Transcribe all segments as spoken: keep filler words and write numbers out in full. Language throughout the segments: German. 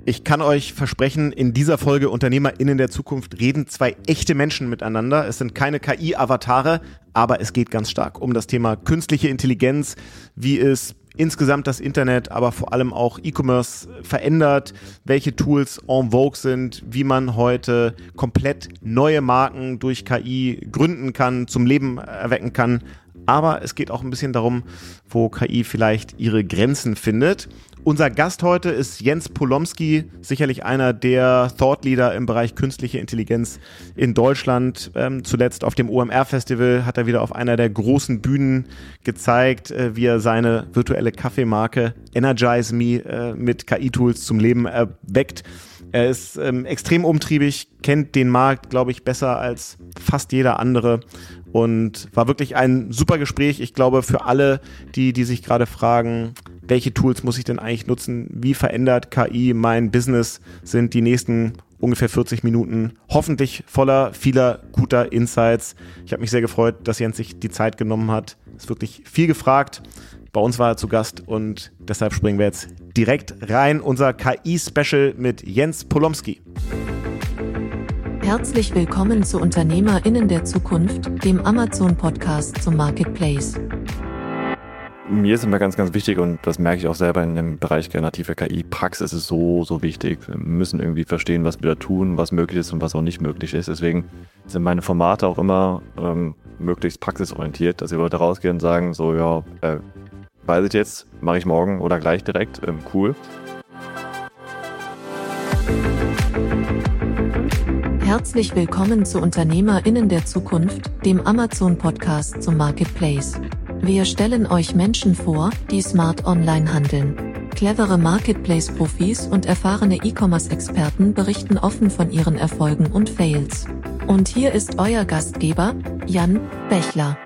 Ich kann euch versprechen, in dieser Folge UnternehmerInnen der Zukunft reden zwei echte Menschen miteinander. Es sind keine K I-Avatare, aber es geht ganz stark um das Thema künstliche Intelligenz, wie es insgesamt das Internet, aber vor allem auch E-Commerce verändert, welche Tools en vogue sind, wie man heute komplett neue Marken durch K I gründen kann, zum Leben erwecken kann. Aber es geht auch ein bisschen darum, wo K I vielleicht ihre Grenzen findet. Unser Gast heute ist Jens Polomski, sicherlich einer der Thought Leader im Bereich künstliche Intelligenz in Deutschland. Ähm, zuletzt auf dem O M R-Festival hat er wieder auf einer der großen Bühnen gezeigt, äh, wie er seine virtuelle Kaffeemarke Energize Me äh, mit K I-Tools zum Leben erweckt. Er ist ähm, extrem umtriebig, kennt den Markt, glaube ich, besser als fast jeder andere und war wirklich ein super Gespräch. Ich glaube, für alle, die, die sich gerade fragen, welche Tools muss ich denn eigentlich nutzen, wie verändert K I mein Business, sind die nächsten ungefähr vierzig Minuten hoffentlich voller vieler guter Insights. Ich habe mich sehr gefreut, dass Jens sich die Zeit genommen hat. Ist wirklich viel gefragt. Bei uns war er zu Gast und deshalb springen wir jetzt direkt rein. Unser K I-Special mit Jens Polomski. Herzlich willkommen zu UnternehmerInnen der Zukunft, dem Amazon-Podcast zum Marketplace. Mir ist immer ganz, ganz wichtig und das merke ich auch selber in dem Bereich generative K I. Praxis ist so, so wichtig. Wir müssen irgendwie verstehen, was wir da tun, was möglich ist und was auch nicht möglich ist. Deswegen sind meine Formate auch immer ähm, möglichst praxisorientiert, dass wir Leute rausgehen und sagen, so ja, äh, weiß ich jetzt, mache ich morgen oder gleich direkt, ähm, cool. Herzlich willkommen zu UnternehmerInnen der Zukunft, dem Amazon-Podcast zum Marketplace. Wir stellen euch Menschen vor, die smart online handeln. Clevere Marketplace-Profis und erfahrene E-Commerce-Experten berichten offen von ihren Erfolgen und Fails. Und hier ist euer Gastgeber, Jan Bechler.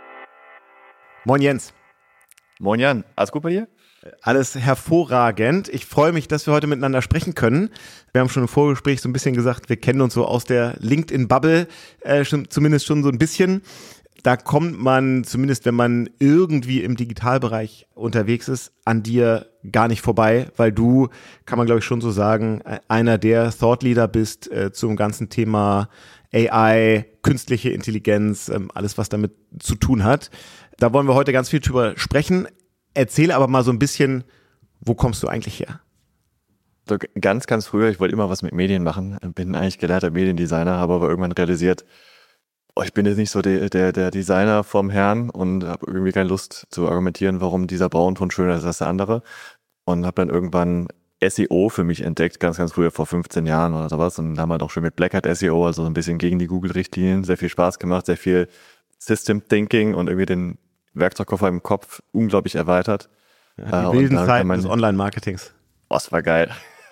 Moin Jens. Moin Jan, alles gut bei dir? Alles hervorragend. Ich freue mich, dass wir heute miteinander sprechen können. Wir haben schon im Vorgespräch so ein bisschen gesagt, wir kennen uns so aus der LinkedIn-Bubble, äh, schon, zumindest schon so ein bisschen. Da kommt man, zumindest wenn man irgendwie im Digitalbereich unterwegs ist, an dir gar nicht vorbei, weil du, kann man glaube ich schon so sagen, einer der Thought Leader bist äh, zum ganzen Thema A I, künstliche Intelligenz, ähm, alles was damit zu tun hat. Da wollen wir heute ganz viel drüber sprechen. Erzähle aber mal so ein bisschen, wo kommst du eigentlich her? So ganz, ganz früher, ich wollte immer was mit Medien machen, bin eigentlich gelernter Mediendesigner, habe aber irgendwann realisiert, oh, ich bin jetzt nicht so der, der, der Designer vom Herrn und habe irgendwie keine Lust zu argumentieren, warum dieser Braunton schöner ist als der andere. Und habe dann irgendwann S E O für mich entdeckt, ganz, ganz früher, vor fünfzehn Jahren oder sowas. Und haben halt auch schon mit Black Hat S E O, also so ein bisschen gegen die Google-Richtlinien, sehr viel Spaß gemacht, sehr viel System Thinking und irgendwie den Werkzeugkoffer im Kopf unglaublich erweitert. Ja, die äh, wilden Zeiten des Online-Marketings. Oh, das war geil.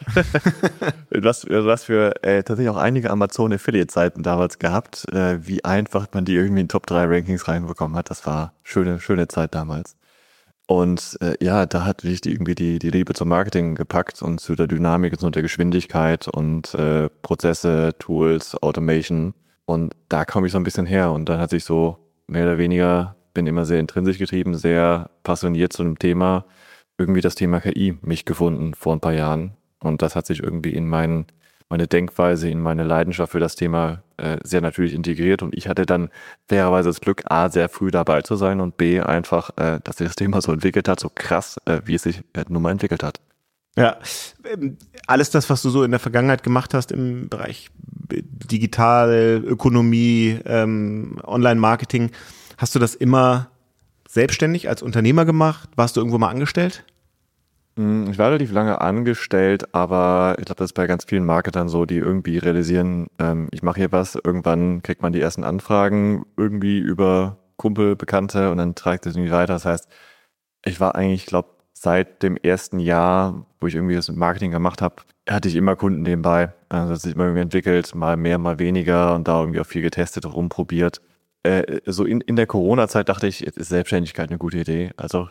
was, was für äh, tatsächlich auch einige Amazon-Affiliate-Seiten damals gehabt, äh, wie einfach man die irgendwie in Top drei Rankings reinbekommen hat. Das war schöne, schöne Zeit damals. Und äh, ja, da hat sich die, irgendwie die, die Liebe zum Marketing gepackt und zu der Dynamik und der Geschwindigkeit und äh, Prozesse, Tools, Automation. Und da komme ich so ein bisschen her. Und dann hat sich so mehr oder weniger, bin immer sehr intrinsisch getrieben, sehr passioniert zu dem Thema, irgendwie das Thema K I mich gefunden vor ein paar Jahren. Und das hat sich irgendwie in mein, meine Denkweise, in meine Leidenschaft für das Thema äh, sehr natürlich integriert. Und ich hatte dann fairerweise das Glück, A, sehr früh dabei zu sein und B, einfach, äh, dass sich das Thema so entwickelt hat, so krass, äh, wie es sich äh, nun mal entwickelt hat. Ja, alles das, was du so in der Vergangenheit gemacht hast im Bereich Digital, Ökonomie, ähm, Online-Marketing, hast du das immer selbstständig als Unternehmer gemacht? Warst du irgendwo mal angestellt? Ich war relativ lange angestellt, aber ich glaube, das ist bei ganz vielen Marketern so, die irgendwie realisieren, ähm, ich mache hier was, irgendwann kriegt man die ersten Anfragen irgendwie über Kumpel, Bekannte und dann trägt es irgendwie weiter. Das heißt, ich war eigentlich, ich glaube, seit dem ersten Jahr, wo ich irgendwie das Marketing gemacht habe, hatte ich immer Kunden nebenbei. Also das hat sich immer irgendwie entwickelt, mal mehr, mal weniger und da irgendwie auch viel getestet, rumprobiert. Äh, so in, in der Corona-Zeit dachte ich, jetzt ist Selbstständigkeit eine gute Idee. Also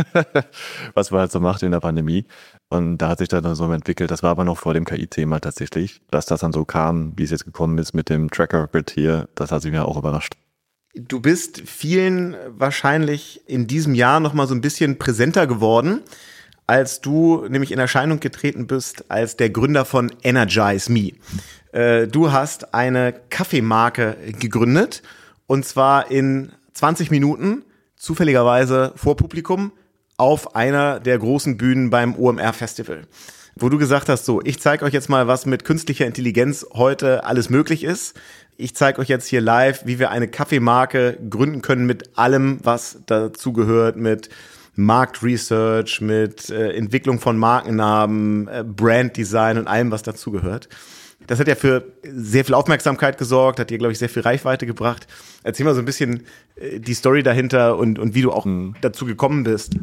was man halt so macht in der Pandemie. Und da hat sich dann so entwickelt, das war aber noch vor dem K I-Thema tatsächlich, dass das dann so kam, wie es jetzt gekommen ist mit dem Tracker-Grid hier, das hat sich mir auch überrascht. Du bist vielen wahrscheinlich in diesem Jahr nochmal so ein bisschen präsenter geworden, als du nämlich in Erscheinung getreten bist als der Gründer von Energize Me. Äh, du hast eine Kaffeemarke gegründet und zwar in zwanzig Minuten, zufälligerweise vor Publikum, auf einer der großen Bühnen beim O M R-Festival. Wo du gesagt hast, so, ich zeige euch jetzt mal, was mit künstlicher Intelligenz heute alles möglich ist. Ich zeige euch jetzt hier live, wie wir eine Kaffeemarke gründen können mit allem, was dazu gehört, mit Marktresearch, mit äh, Entwicklung von Markennamen, äh, Branddesign und allem, was dazu gehört. Das hat ja für sehr viel Aufmerksamkeit gesorgt, hat dir, glaube ich, sehr viel Reichweite gebracht. Erzähl mal so ein bisschen äh, die Story dahinter und, und wie du auch mhm. dazu gekommen bist.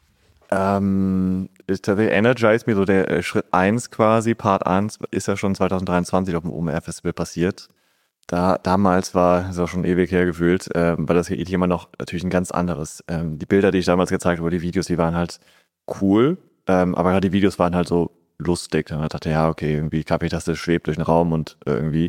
Ähm, ist tatsächlich Energize Me, so der äh, Schritt eins quasi, Part eins, ist ja schon zwanzig dreiundzwanzig auf dem O M R-Festival passiert. Da, damals war, ist auch schon ewig her gefühlt, ähm, war das Thema noch natürlich ein ganz anderes. Ähm, die Bilder, die ich damals gezeigt habe, die Videos, die waren halt cool, ähm, aber gerade die Videos waren halt so lustig. Und man dachte, ja, okay, irgendwie Kaffeetasse schwebt durch den Raum und äh, irgendwie.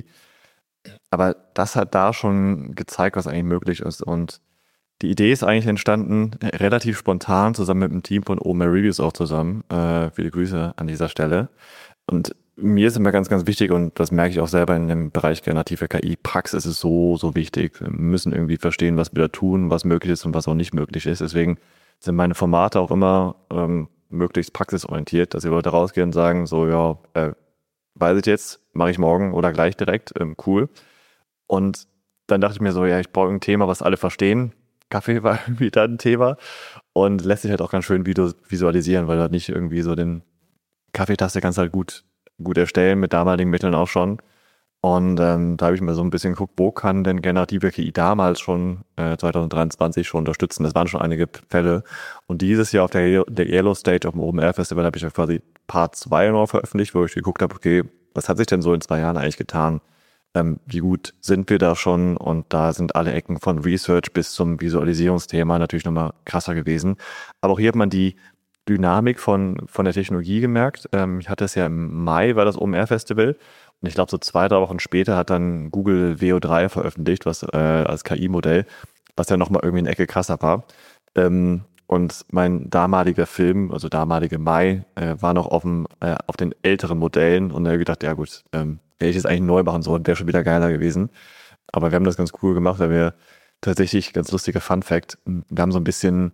Aber das hat da schon gezeigt, was eigentlich möglich ist. Und die Idee ist eigentlich entstanden, relativ spontan, zusammen mit dem Team von O M R Reviews auch zusammen. Äh, viele Grüße an dieser Stelle. Und mir ist immer ganz, ganz wichtig, und das merke ich auch selber in dem Bereich generative K I, Praxis ist so, so wichtig. Wir müssen irgendwie verstehen, was wir da tun, was möglich ist und was auch nicht möglich ist. Deswegen sind meine Formate auch immer ähm, möglichst praxisorientiert, dass die Leute rausgehen und sagen, so, ja, äh, weiß ich jetzt, mache ich morgen oder gleich direkt, ähm, cool. Und dann dachte ich mir so, ja, ich brauche ein Thema, was alle verstehen. Kaffee war irgendwie da ein Thema und lässt sich halt auch ganz schön visualisieren, weil du halt nicht irgendwie so den Kaffeetasse kannst halt gut, gut erstellen, mit damaligen Mitteln auch schon. Und ähm, da habe ich mir so ein bisschen geguckt, wo kann denn generative K I damals schon, äh, zwanzig dreiundzwanzig schon unterstützen. Das waren schon einige Fälle. Und dieses Jahr auf der, der Yellow Stage auf dem O M R-Festival habe ich ja quasi Part zwei noch veröffentlicht, wo ich geguckt habe, okay, was hat sich denn so in zwei Jahren eigentlich getan? Ähm, wie gut sind wir da schon? Und da sind alle Ecken von Research bis zum Visualisierungsthema natürlich nochmal krasser gewesen. Aber auch hier hat man die Dynamik von, von der Technologie gemerkt. Ähm, ich hatte es ja im Mai, war das O M R-Festival. Und ich glaube, so zwei, drei Wochen später hat dann Google V O drei veröffentlicht, was äh, als K I-Modell, was ja nochmal irgendwie eine Ecke krasser war. Ähm, und mein damaliger Film, also damalige Mai, äh, war noch auf, dem, äh, auf den älteren Modellen. Und da habe ich gedacht, ja gut, ähm, hätte ich jetzt eigentlich neu machen sollen, wäre schon wieder geiler gewesen. Aber wir haben das ganz cool gemacht, weil wir tatsächlich, ganz lustiger Fun-Fact, wir haben so ein bisschen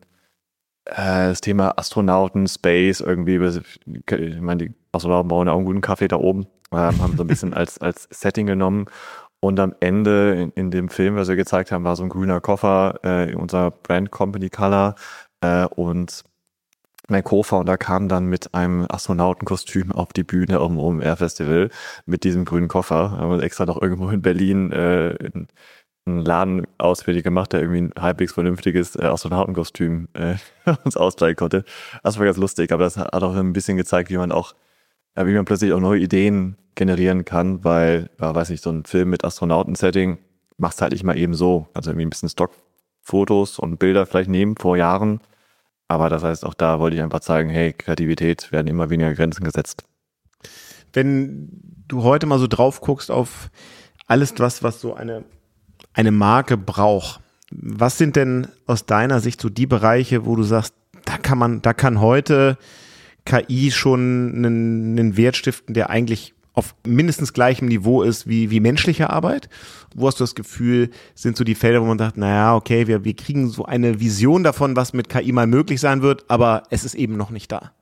äh, das Thema Astronauten, Space, irgendwie, ich meine, die Astronauten brauchen ja auch einen guten Kaffee da oben, ähm, haben so ein bisschen als, als Setting genommen. Und am Ende in, in dem Film, was wir gezeigt haben, war so ein grüner Koffer, äh, unser Brand Company Color, äh, und mein Co-Founder kam dann mit einem Astronautenkostüm auf die Bühne auf dem O M R-Festival mit diesem grünen Koffer. Haben wir extra noch irgendwo in Berlin äh, in, einen Laden ausfindig gemacht, der irgendwie ein halbwegs vernünftiges äh, Astronautenkostüm äh, uns ausleihen konnte. Das war ganz lustig, aber das hat auch ein bisschen gezeigt, wie man auch, äh, wie man plötzlich auch neue Ideen generieren kann, weil, äh, weiß nicht, so ein Film mit Astronauten-Setting machst halt nicht mal eben so. Also irgendwie ein bisschen Stockfotos und Bilder vielleicht nehmen vor Jahren. Aber das heißt, auch da wollte ich einfach zeigen, hey, Kreativität werden immer weniger Grenzen gesetzt. Wenn du heute mal so drauf guckst auf alles das, was so eine, eine Marke braucht, was sind denn aus deiner Sicht so die Bereiche, wo du sagst, da kann man, da kann heute K I schon einen, einen Wert stiften, der eigentlich auf mindestens gleichem Niveau ist wie, wie menschliche Arbeit? Wo hast du das Gefühl, sind so die Felder, wo man sagt, naja, okay, wir, wir kriegen so eine Vision davon, was mit K I mal möglich sein wird, aber es ist eben noch nicht da?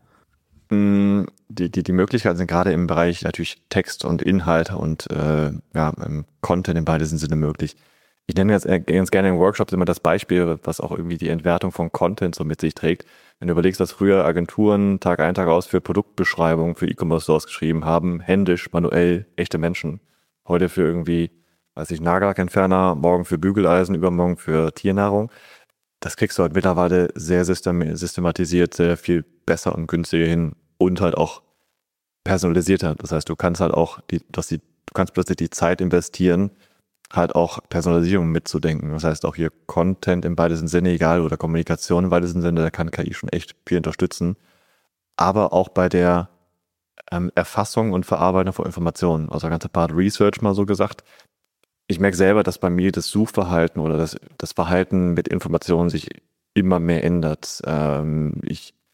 Die, die, die Möglichkeiten sind gerade im Bereich natürlich Text und Inhalt und äh, ja, Content in beiden Sinne möglich. Ich nenne jetzt ganz gerne in Workshops immer das Beispiel, was auch irgendwie die Entwertung von Content so mit sich trägt. Wenn du überlegst, dass früher Agenturen Tag ein, Tag aus für Produktbeschreibungen, für E-Commerce-Stores geschrieben haben, händisch, manuell, echte Menschen. Heute für irgendwie, weiß ich, Nagellackentferner, morgen für Bügeleisen, übermorgen für Tiernahrung. Das kriegst du halt mittlerweile sehr systematisiert, sehr viel besser und günstiger hin und halt auch personalisierter. Das heißt, du kannst halt auch, die, dass die, du kannst plötzlich die Zeit investieren, halt auch Personalisierung mitzudenken. Das heißt auch hier Content im weitesten Sinne, egal, oder Kommunikation im weitesten Sinne, da kann K I schon echt viel unterstützen. Aber auch bei der ähm, Erfassung und Verarbeitung von Informationen, also der ganze Part Research mal so gesagt. Ich merke selber, dass bei mir das Suchverhalten oder das, das Verhalten mit Informationen sich immer mehr ändert. Ähm, ich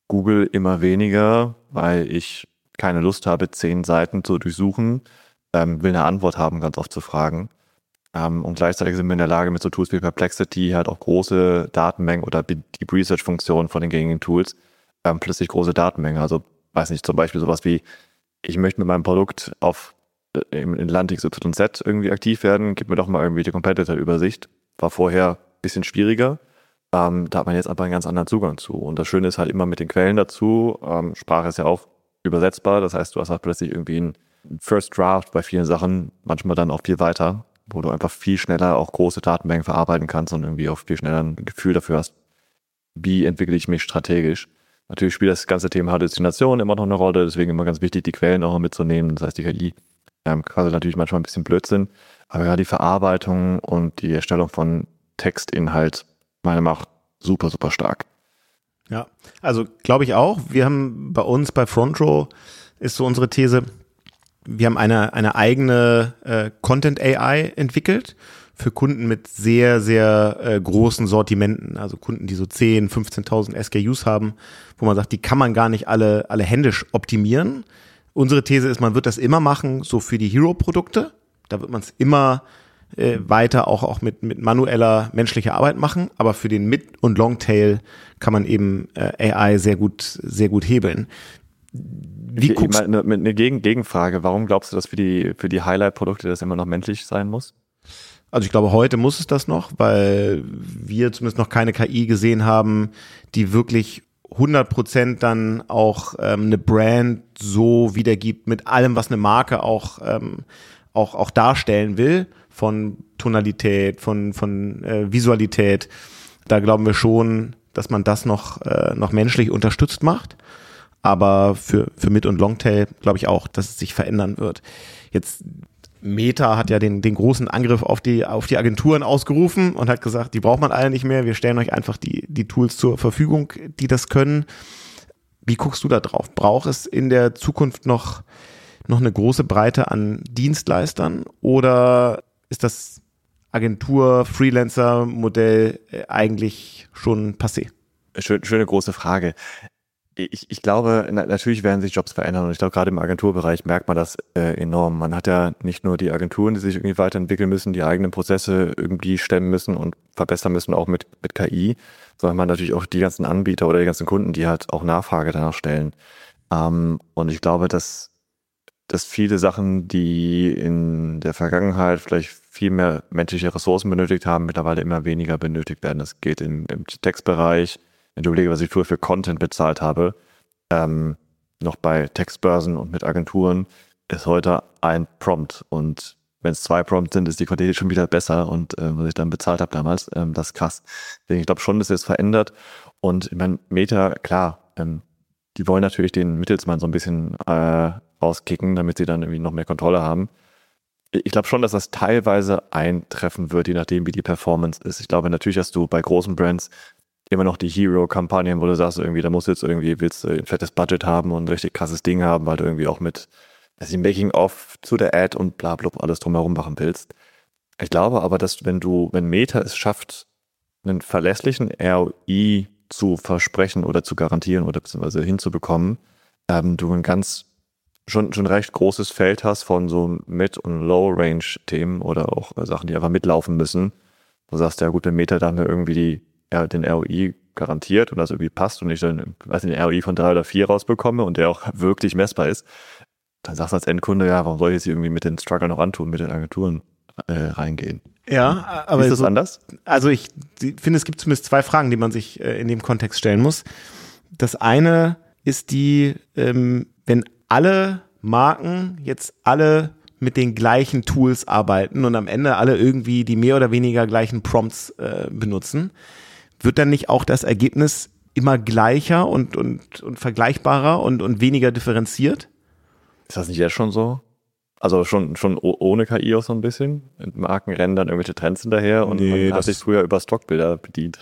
Google immer weniger, weil ich keine Lust habe, zehn Seiten zu durchsuchen, ähm, will eine Antwort haben, ganz oft zu Fragen. Ähm, und gleichzeitig sind wir in der Lage, mit so Tools wie Perplexity halt auch große Datenmengen oder Deep Research-Funktionen von den gängigen Tools, ähm, plötzlich große Datenmengen. Also, weiß nicht, zum Beispiel sowas wie, ich möchte mit meinem Produkt auf äh, in Land X Y Z irgendwie aktiv werden, gib mir doch mal irgendwie die Competitor-Übersicht. War vorher ein bisschen schwieriger. Ähm, da hat man jetzt aber einen ganz anderen Zugang zu. Und das Schöne ist halt immer mit den Quellen dazu. Ähm, Sprache ist ja auch übersetzbar. Das heißt, du hast halt plötzlich irgendwie einen First Draft bei vielen Sachen, manchmal dann auch viel weiter, wo du einfach viel schneller auch große Datenmengen verarbeiten kannst und irgendwie auch viel schneller ein Gefühl dafür hast, wie entwickle ich mich strategisch. Natürlich spielt das ganze Thema Halluzination immer noch eine Rolle, deswegen immer ganz wichtig, die Quellen auch mitzunehmen. Das heißt, die K I ähm, quasi natürlich manchmal ein bisschen Blödsinn, aber gerade die Verarbeitung und die Erstellung von Textinhalt, meiner Meinung nach, super, super stark. Ja, also glaube ich auch. Wir haben bei uns bei FrontRow ist so unsere These, wir haben eine, eine eigene äh, Content-A I entwickelt für Kunden mit sehr, sehr äh, großen Sortimenten. Also Kunden, die so zehn, fünfzehntausend S K Us haben, wo man sagt, die kann man gar nicht alle, alle händisch optimieren. Unsere These ist, man wird das immer machen, so für die Hero-Produkte. Da wird man es immer äh, weiter auch, auch mit, mit manueller menschlicher Arbeit machen. Aber für den Mid- und Longtail kann man eben äh, A I sehr gut, sehr gut hebeln. Wie ich, guckst eine, eine Gegen- Gegenfrage, warum glaubst du, dass für die, für die Highlight-Produkte das immer noch menschlich sein muss? Also ich glaube, heute muss es das noch, weil wir zumindest noch keine K I gesehen haben, die wirklich hundert Prozent dann auch ähm, eine Brand so wiedergibt mit allem, was eine Marke auch, ähm, auch, auch darstellen will, von Tonalität, von, von äh, Visualität. Da glauben wir schon, dass man das noch, äh, noch menschlich unterstützt macht. Aber für, für Mid- und Longtail glaube ich auch, dass es sich verändern wird. Jetzt Meta hat ja den, den großen Angriff auf die, auf die Agenturen ausgerufen und hat gesagt, die braucht man alle nicht mehr. Wir stellen euch einfach die, die Tools zur Verfügung, die das können. Wie guckst du da drauf? Braucht es in der Zukunft noch, noch eine große Breite an Dienstleistern oder ist das Agentur-Freelancer-Modell eigentlich schon passé? Schön, schöne große Frage. Ich, ich glaube, natürlich werden sich Jobs verändern und ich glaube, gerade im Agenturbereich merkt man das äh, enorm. Man hat ja nicht nur die Agenturen, die sich irgendwie weiterentwickeln müssen, die eigenen Prozesse irgendwie stemmen müssen und verbessern müssen, auch mit, mit K I, sondern man natürlich auch die ganzen Anbieter oder die ganzen Kunden, die halt auch Nachfrage danach stellen. Ähm, und ich glaube, dass, dass viele Sachen, die in der Vergangenheit vielleicht viel mehr menschliche Ressourcen benötigt haben, mittlerweile immer weniger benötigt werden. Das geht im, im Textbereich. Wenn du überlegst, was ich früher für Content bezahlt habe, ähm, noch bei Textbörsen und mit Agenturen, ist heute ein Prompt. Und wenn es zwei Prompts sind, ist die Qualität schon wieder besser. Und äh, was ich dann bezahlt habe damals, ähm, das ist krass. Deswegen, ich glaube schon, dass es verändert. Und ich meine, Meta, klar, ähm, die wollen natürlich den Mittelsmann so ein bisschen äh, rauskicken, damit sie dann irgendwie noch mehr Kontrolle haben. Ich glaube schon, dass das teilweise eintreffen wird, je nachdem, wie die Performance ist. Ich glaube, natürlich hast du bei großen Brands immer noch die Hero-Kampagnen, wo du sagst, irgendwie, da musst du jetzt irgendwie, willst du ein fettes Budget haben und ein richtig krasses Ding haben, weil du irgendwie auch mit also Making-of zu der Ad und bla bla alles drumherum machen willst. Ich glaube aber, dass wenn du, wenn Meta es schafft, einen verlässlichen R O I zu versprechen oder zu garantieren oder beziehungsweise hinzubekommen, ähm, du ein ganz schon schon recht großes Feld hast von so Mid- und Low-Range-Themen oder auch äh, Sachen, die einfach mitlaufen müssen. Du sagst, ja gut, wenn Meta da mir irgendwie die ja, den R O I garantiert und das irgendwie passt und ich dann, weiß nicht, den R O I von drei oder vier rausbekomme und der auch wirklich messbar ist, dann sagst du als Endkunde, ja, warum soll ich jetzt irgendwie mit den Struggle noch antun, mit den Agenturen äh, reingehen? Ja, aber ist das so, anders? Also ich finde, es gibt zumindest zwei Fragen, die man sich äh, in dem Kontext stellen muss. Das eine ist die, ähm, wenn alle Marken jetzt alle mit den gleichen Tools arbeiten und am Ende alle irgendwie die mehr oder weniger gleichen Prompts äh, benutzen, wird dann nicht auch das Ergebnis immer gleicher und, und, und vergleichbarer und, und weniger differenziert? Ist das nicht jetzt schon so? Also schon, schon ohne K I auch so ein bisschen? Marken rennen dann irgendwelche Trends hinterher und nee, man hat sich früher über Stockbilder bedient.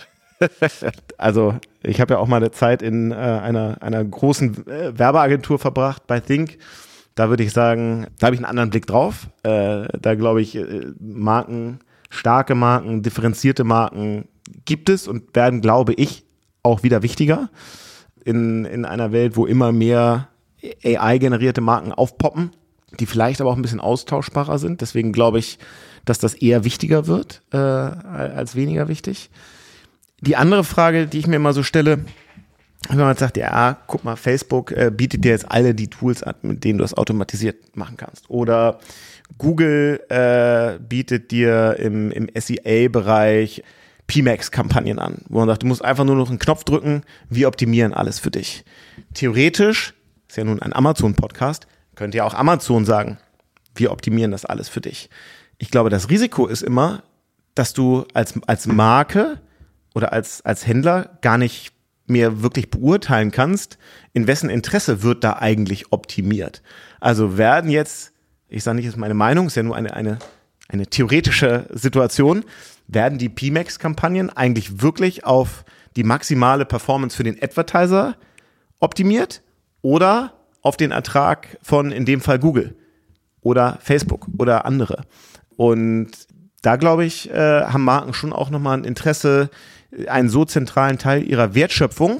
Also ich habe ja auch mal eine Zeit in äh, einer, einer großen äh, Werbeagentur verbracht bei Think. Da würde ich sagen, da habe ich einen anderen Blick drauf. Äh, da glaube ich, äh, Marken, starke Marken, differenzierte Marken gibt es und werden, glaube ich, auch wieder wichtiger. in, in einer Welt, wo immer mehr A I-generierte Marken aufpoppen, die vielleicht aber auch ein bisschen austauschbarer sind. Deswegen glaube ich, dass das eher wichtiger wird äh, als weniger wichtig. Die andere Frage, die ich mir immer so stelle, wenn man sagt, ja, guck mal, Facebook äh, bietet dir jetzt alle die Tools an, mit denen du das automatisiert machen kannst. Oder Google äh, bietet dir im, im S E A-Bereich P MAX-Kampagnen an, wo man sagt, du musst einfach nur noch einen Knopf drücken, wir optimieren alles für dich. Theoretisch, ist ja nun ein Amazon-Podcast, könnte ja auch Amazon sagen, wir optimieren das alles für dich. Ich glaube, das Risiko ist immer, dass du als, als Marke oder als, als Händler gar nicht mehr wirklich beurteilen kannst, in wessen Interesse wird da eigentlich optimiert. Also werden jetzt, ich sage nicht, das ist meine Meinung, ist ja nur eine, eine, eine theoretische Situation, werden die P MAX-Kampagnen eigentlich wirklich auf die maximale Performance für den Advertiser optimiert oder auf den Ertrag von, in dem Fall Google oder Facebook oder andere? Und da, glaube ich, äh, haben Marken schon auch nochmal ein Interesse, einen so zentralen Teil ihrer Wertschöpfung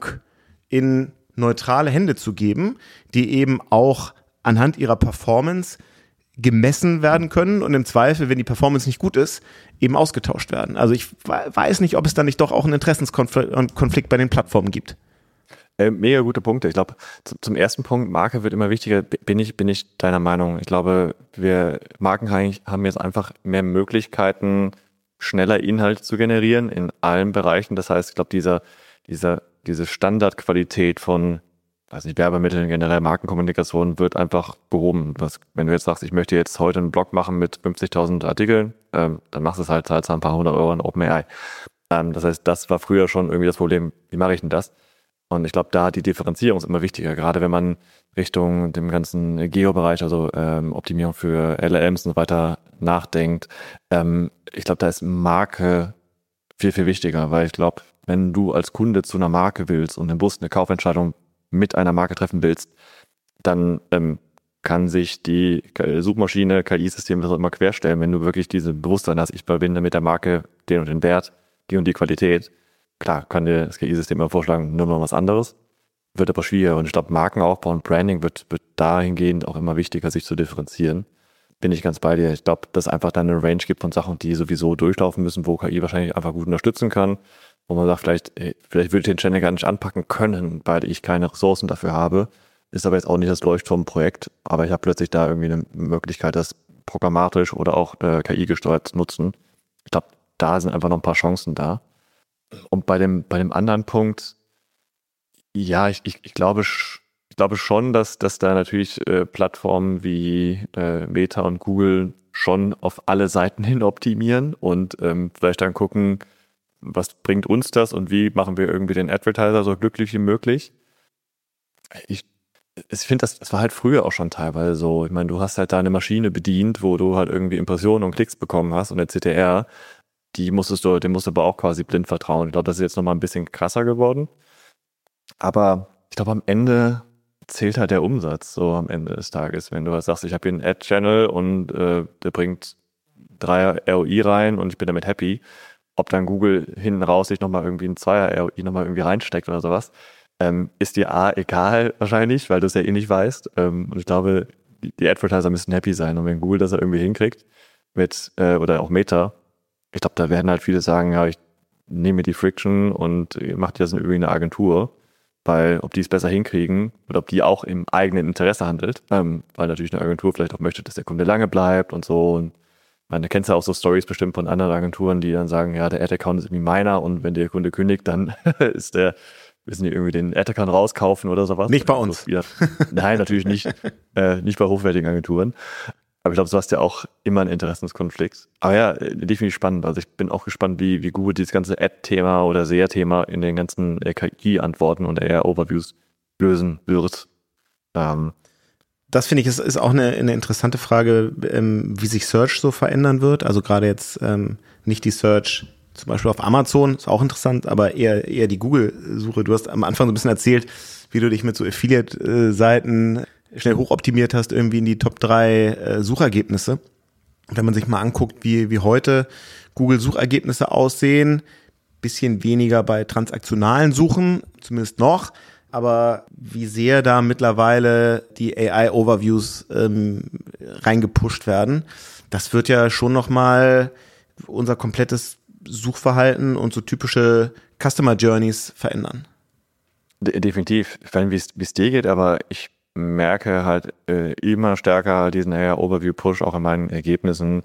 in neutrale Hände zu geben, die eben auch anhand ihrer Performance gemessen werden können und im Zweifel, wenn die Performance nicht gut ist, eben ausgetauscht werden. Also ich weiß nicht, ob es da nicht doch auch einen Interessenskonflikt bei den Plattformen gibt. Äh, mega gute Punkte. Ich glaube, zum ersten Punkt, Marke wird immer wichtiger, bin ich, bin ich deiner Meinung. Ich glaube, wir Marken haben jetzt einfach mehr Möglichkeiten, schneller Inhalte zu generieren in allen Bereichen. Das heißt, ich glaube, dieser, dieser, diese Standardqualität von, weiß nicht, Werbemitteln, generell Markenkommunikation wird einfach behoben. Was, wenn du jetzt sagst, ich möchte jetzt heute einen Blog machen mit fünfzigtausend Artikeln, ähm, dann machst du es halt, zahlst ein paar hundert Euro an OpenAI. Ähm, das heißt, das war früher schon irgendwie das Problem, wie mache ich denn das? Und ich glaube, da die Differenzierung ist immer wichtiger, gerade wenn man Richtung dem ganzen Geo-Bereich, also ähm, Optimierung für L L Ms und so weiter nachdenkt. Ähm, ich glaube, da ist Marke viel, viel wichtiger, weil ich glaube, wenn du als Kunde zu einer Marke willst und bewusst eine Kaufentscheidung mit einer Marke treffen willst, dann ähm, kann sich die Suchmaschine, K I-System, das auch immer querstellen, wenn du wirklich diese Bewusstsein hast, ich verbinde mit der Marke den und den Wert, die und die Qualität. Klar, kann dir das K I-System immer vorschlagen, nimm mal was anderes, wird aber schwieriger. Und ich glaube, Markenaufbau und Branding wird, wird dahingehend auch immer wichtiger, sich zu differenzieren. Bin ich ganz bei dir. Ich glaube, dass es einfach dann eine Range gibt von Sachen, die sowieso durchlaufen müssen, wo K I wahrscheinlich einfach gut unterstützen kann, wo man sagt, vielleicht, ey, vielleicht würde ich den Channel gar nicht anpacken können, weil ich keine Ressourcen dafür habe. Ist aber jetzt auch nicht das Leuchtturmprojekt, aber ich habe plötzlich da irgendwie eine Möglichkeit, das programmatisch oder auch äh, K I gesteuert zu nutzen. Ich glaube, da sind einfach noch ein paar Chancen da. Und bei dem, bei dem anderen Punkt, ja, ich, ich, ich glaube, ich glaube schon, dass, dass da natürlich äh, Plattformen wie äh, Meta und Google schon auf alle Seiten hin optimieren und ähm, vielleicht dann gucken, was bringt uns das und wie machen wir irgendwie den Advertiser so glücklich wie möglich. Ich, ich finde, das, das war halt früher auch schon teilweise so. Ich meine, du hast halt da eine Maschine bedient, wo du halt irgendwie Impressionen und Klicks bekommen hast und der C T R, die musstest du, dem musst du aber auch quasi blind vertrauen. Ich glaube, das ist jetzt nochmal ein bisschen krasser geworden. Aber ich glaube, am Ende zählt halt der Umsatz, so am Ende des Tages. Wenn du halt sagst, ich habe hier einen Ad-Channel und äh, der bringt drei R O I rein und ich bin damit happy, ob dann Google hinten raus sich nochmal irgendwie ein Zweier R O I nochmal irgendwie reinsteckt oder sowas, ähm, ist dir A egal wahrscheinlich, weil du es ja eh nicht weißt. Ähm, und ich glaube, die, die Advertiser müssen happy sein. Und wenn Google das ja irgendwie hinkriegt, mit, äh, oder auch Meta, ich glaube, da werden halt viele sagen, ja, ich nehme mir die Friction und mache das in irgendwie eine Agentur, weil ob die es besser hinkriegen oder ob die auch im eigenen Interesse handelt, ähm, weil natürlich eine Agentur vielleicht auch möchte, dass der Kunde lange bleibt und so. Und man, du kennst ja auch so Stories bestimmt von anderen Agenturen, die dann sagen, ja, der Ad-Account ist irgendwie meiner und wenn der Kunde kündigt, dann ist der, müssen die irgendwie den Ad-Account rauskaufen oder sowas. Nicht bei uns. Ja, nein, natürlich nicht. äh, nicht bei hochwertigen Agenturen. Aber ich glaube, du hast ja auch immer einen Interessenskonflikt. Aber ja, definitiv spannend. Also ich bin auch gespannt, wie, wie Google dieses ganze Ad-Thema oder S E A-Thema in den ganzen K I-Antworten und A R-Overviews lösen wird. Ähm, Das finde ich, ist, ist auch eine, eine interessante Frage, ähm, wie sich Search so verändern wird. Also gerade jetzt ähm, nicht die Search zum Beispiel auf Amazon, ist auch interessant, aber eher, eher die Google-Suche. Du hast am Anfang so ein bisschen erzählt, wie du dich mit so Affiliate-Seiten schnell hochoptimiert hast, irgendwie in die Top drei äh, Suchergebnisse. Und wenn man sich mal anguckt, wie, wie heute Google-Suchergebnisse aussehen, bisschen weniger bei transaktionalen Suchen, zumindest noch, aber wie sehr da mittlerweile die A I-Overviews ähm, reingepusht werden, das wird ja schon nochmal unser komplettes Suchverhalten und so typische Customer Journeys verändern. De- definitiv. Ich weiß nicht, wie es dir geht, aber ich merke halt äh, immer stärker diesen A I-Overview-Push auch in meinen Ergebnissen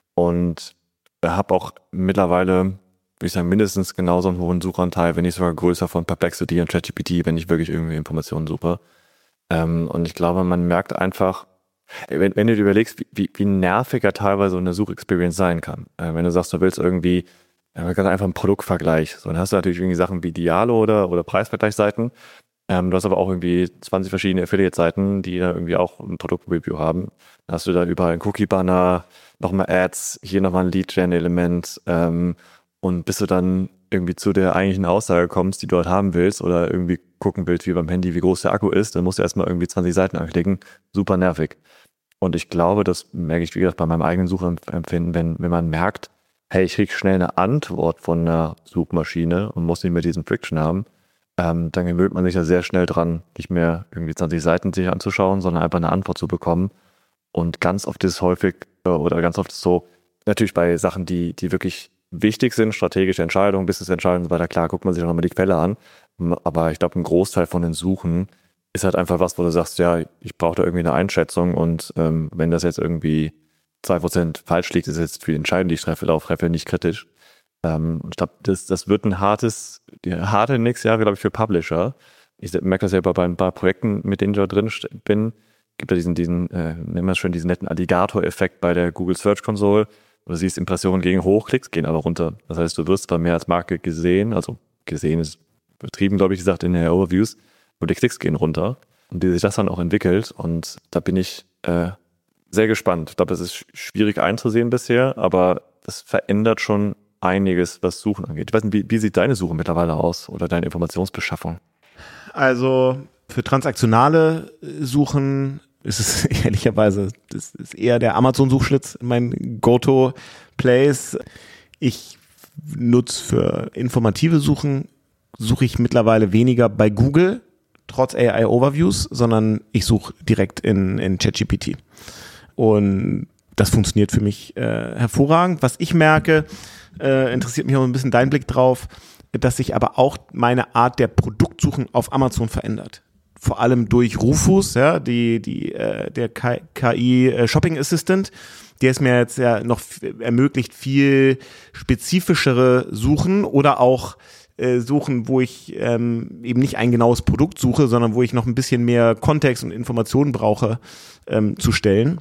und habe auch mittlerweile, würde ich sagen, mindestens genauso einen hohen Suchanteil, wenn nicht sogar größer von Perplexity und ChatGPT, wenn ich wirklich irgendwie Informationen suche. Ähm, und ich glaube, man merkt einfach, wenn, wenn du dir überlegst, wie, wie, wie nerviger teilweise so eine Suchexperience sein kann. Äh, wenn du sagst, du willst irgendwie ja, ganz einfach einen Produktvergleich. So, dann hast du natürlich irgendwie Sachen wie Dialo oder, oder Preisvergleichsseiten. Ähm, du hast aber auch irgendwie zwanzig verschiedene Affiliate-Seiten, die da irgendwie auch ein Produktreview haben. Dann hast du da überall einen Cookie-Banner, nochmal Ads, hier nochmal ein Lead-Gen-Element. Ähm, und bis du dann irgendwie zu der eigentlichen Aussage kommst, die du dort haben willst oder irgendwie gucken willst, wie beim Handy, wie groß der Akku ist, dann musst du erstmal irgendwie zwanzig Seiten anklicken. Super nervig. Und ich glaube, das merke ich, wie gesagt, bei meinem eigenen Suchempfinden, wenn, wenn man merkt, hey, ich kriege schnell eine Antwort von einer Suchmaschine und muss nicht mehr diesen Friction haben, ähm, dann gewöhnt man sich ja sehr schnell dran, nicht mehr irgendwie zwanzig Seiten sich anzuschauen, sondern einfach eine Antwort zu bekommen. Und ganz oft ist es häufig, oder ganz oft ist es so, natürlich bei Sachen, die, die wirklich wichtig sind, strategische Entscheidungen, Business-Entscheidungen und so weiter, klar, guckt man sich auch nochmal die Quelle an. Aber ich glaube, ein Großteil von den Suchen ist halt einfach was, wo du sagst, ja, ich brauche da irgendwie eine Einschätzung und ähm, wenn das jetzt irgendwie zwei Prozent falsch liegt, ist jetzt für die Entscheidung, die ich treffe, darauf treffe, nicht kritisch. Ähm, und ich glaube, das, das wird ein hartes, die harte nächstes Jahr, glaube ich, für Publisher. Ich merke das ja bei ein paar Projekten, mit denen ich da drin bin, gibt ja diesen, diesen äh, nennen wir es schön, diesen netten Alligator-Effekt bei der Google Search Console. Du siehst, Impressionen gegen hochklicks, gehen aber runter. Das heißt, du wirst zwar mehr als Marke gesehen, also gesehen ist übertrieben, glaube ich, gesagt, in den Overviews, und die Klicks gehen runter und wie sich das dann auch entwickelt. Und da bin ich äh, sehr gespannt. Ich glaube, das ist schwierig einzusehen bisher, aber das verändert schon einiges, was Suchen angeht. Ich weiß nicht, wie, wie sieht deine Suche mittlerweile aus oder deine Informationsbeschaffung? Also für transaktionale Suchen ist es ehrlicherweise, das ist eher der Amazon-Suchschlitz mein Go-To-Place. Ich nutze für informative Suchen, suche ich mittlerweile weniger bei Google, trotz A I-Overviews, sondern ich suche direkt in, in ChatGPT. Und das funktioniert für mich äh, hervorragend. Was ich merke, äh, interessiert mich auch ein bisschen dein Blick drauf, dass sich aber auch meine Art der Produktsuchen auf Amazon verändert. Vor allem durch Rufus, ja, die, die, äh, der K I äh, Shopping Assistant, der es mir jetzt ja noch f- ermöglicht, viel spezifischere Suchen oder auch äh, Suchen, wo ich ähm, eben nicht ein genaues Produkt suche, sondern wo ich noch ein bisschen mehr Kontext und Informationen brauche, ähm, zu stellen.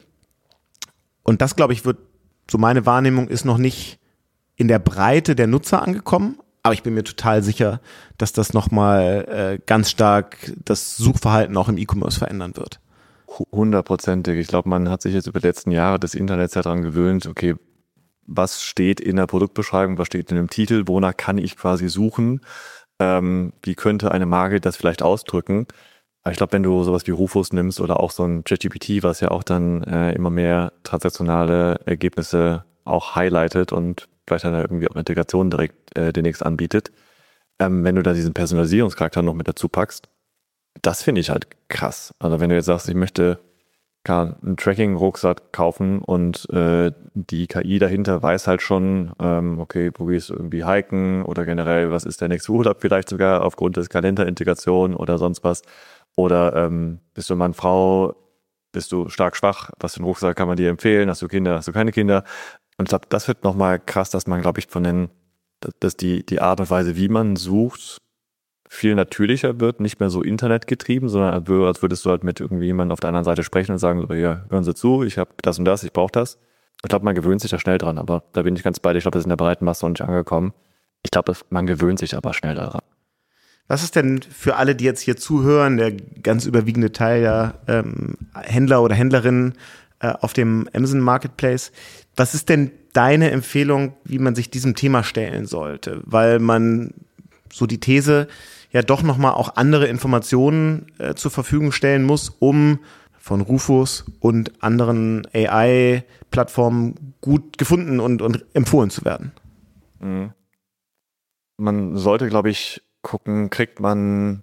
Und das, glaube ich, wird, so meine Wahrnehmung ist noch nicht in der Breite der Nutzer angekommen, aber ich bin mir total sicher, dass das nochmal äh, ganz stark das Suchverhalten auch im E-Commerce verändern wird. Hundertprozentig. Ich glaube, man hat sich jetzt über die letzten Jahre des Internets ja daran gewöhnt, okay, was steht in der Produktbeschreibung, was steht in dem Titel, wonach kann ich quasi suchen, ähm, wie könnte eine Marke das vielleicht ausdrücken. Aber ich glaube, wenn du sowas wie Rufus nimmst oder auch so ein ChatGPT, was ja auch dann äh, immer mehr transaktionale Ergebnisse auch highlightet und vielleicht dann irgendwie auch Integration direkt äh, demnächst anbietet, ähm, wenn du da diesen Personalisierungscharakter noch mit dazu packst, das finde ich halt krass. Also wenn du jetzt sagst, ich möchte einen Tracking-Rucksack kaufen und äh, die K I dahinter weiß halt schon, ähm, okay, wo gehst du irgendwie hiken oder generell, was ist der nächste Urlaub vielleicht sogar aufgrund des Kalenderintegration oder sonst was. Oder ähm, bist du Mann, Frau, bist du stark schwach, was für einen Rucksack kann man dir empfehlen, hast du Kinder, hast du keine Kinder. Und ich glaube, das wird nochmal krass, dass man, glaube ich, von den, dass die, die Art und Weise, wie man sucht, viel natürlicher wird, nicht mehr so internetgetrieben, sondern als würdest du halt mit irgendwie jemandem auf der anderen Seite sprechen und sagen, so, ja, hören Sie zu, ich habe das und das, ich brauche das. Ich glaube, man gewöhnt sich da schnell dran, aber da bin ich ganz bei dir. Ich glaube, das ist in der breiten Masse noch nicht angekommen. Ich glaube, man gewöhnt sich aber schnell daran. Was ist denn für alle, die jetzt hier zuhören, der ganz überwiegende Teil ja ähm, Händler oder Händlerinnen äh, auf dem Amazon Marketplace, was ist denn deine Empfehlung, wie man sich diesem Thema stellen sollte? Weil man so die These ja doch nochmal auch andere Informationen äh, zur Verfügung stellen muss, um von Rufus und anderen A I-Plattformen gut gefunden und, und empfohlen zu werden. Mhm. Man sollte, glaube ich, gucken, kriegt man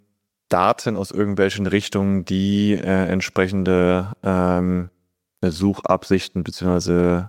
Daten aus irgendwelchen Richtungen, die äh, entsprechende ähm, Suchabsichten bzw.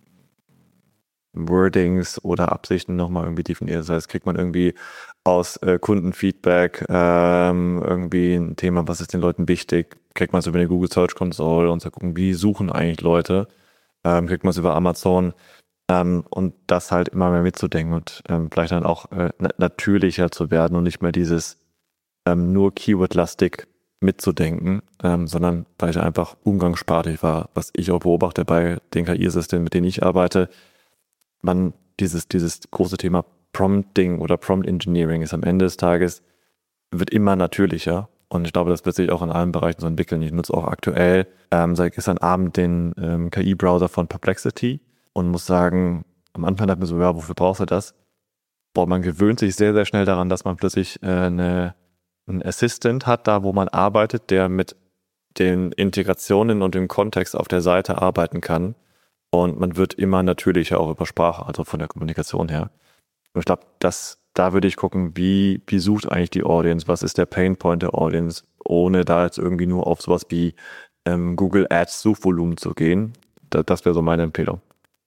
Wordings oder Absichten nochmal irgendwie definiert. Das heißt, kriegt man irgendwie aus äh, Kundenfeedback ähm, irgendwie ein Thema, was ist den Leuten wichtig, kriegt man es über eine Google Search Console und so gucken, wie suchen eigentlich Leute, ähm, kriegt man es über Amazon ähm, und das halt immer mehr mitzudenken und ähm, vielleicht dann auch äh, natürlicher zu werden und nicht mehr dieses ähm, nur Keyword-lastig mitzudenken, ähm, sondern vielleicht einfach umgangssprachlich war, was ich auch beobachte bei den K I-Systemen, mit denen ich arbeite. Man, dieses, dieses große Thema Prompting oder Prompt Engineering ist am Ende des Tages, wird immer natürlicher und ich glaube, das wird sich auch in allen Bereichen so entwickeln. Ich nutze auch aktuell ähm, seit gestern Abend den ähm, K I-Browser von Perplexity und muss sagen, am Anfang dachte ich mir so, ja, wofür brauchst du das? Boah, man gewöhnt sich sehr, sehr schnell daran, dass man plötzlich äh, eine, einen Assistant hat, da wo man arbeitet, der mit den Integrationen und dem Kontext auf der Seite arbeiten kann. Und man wird immer natürlicher auch über Sprache, also von der Kommunikation her. Und ich glaube, das, da würde ich gucken, wie, wie sucht eigentlich die Audience, was ist der Painpoint der Audience, ohne da jetzt irgendwie nur auf sowas wie ähm, Google Ads Suchvolumen zu gehen. Da, das wäre so meine Empfehlung.